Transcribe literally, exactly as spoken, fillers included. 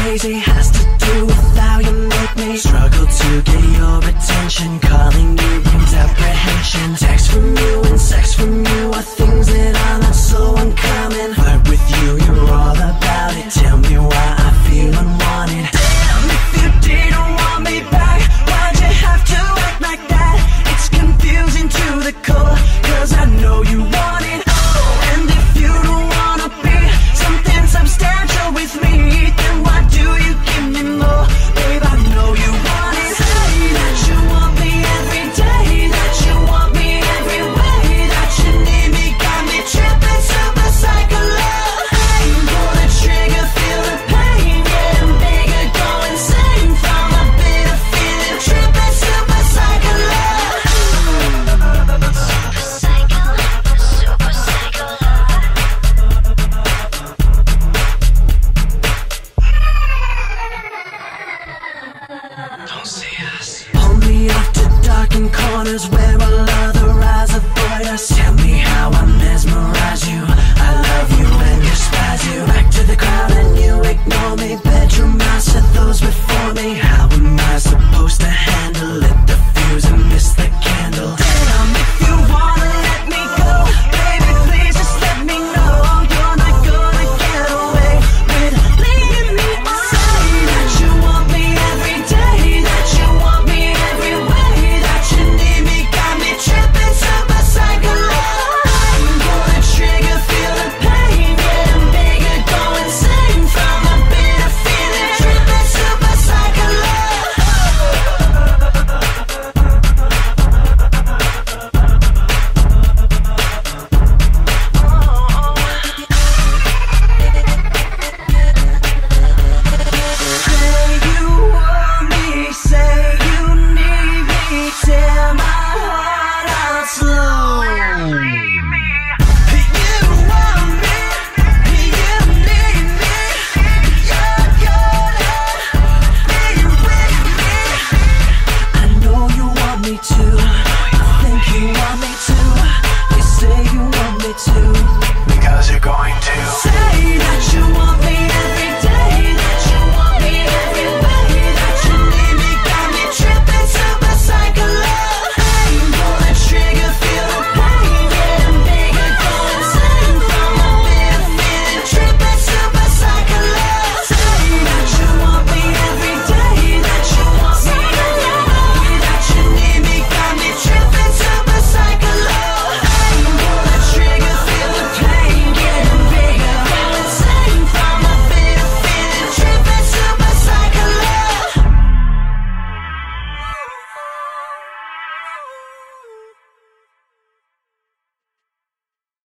crazy has to do with how you make me struggle to get your attention. Calling you brings apprehension. Text from you and sex from you are things that are not so uncommon. Flirt with you, you're all about it. Tell me why I feel unwanted. Damn, if you didn't want me back, why'd you have to act like that? It's confusing to the core, cause I know you want it all. And if you don't wanna be something substantial with me, then why do you give me more? Babe, I know you want it. Say that you want me every day, that you want me every way, that you need me, got me tripping, super psycho love. Hey, pull the trigger, feel the pain, getting bigger, go insane from a bitter feeling, tripping, super psycho love. Super psycho, super psycho love. Don't see us. Pull me off to darkened corners.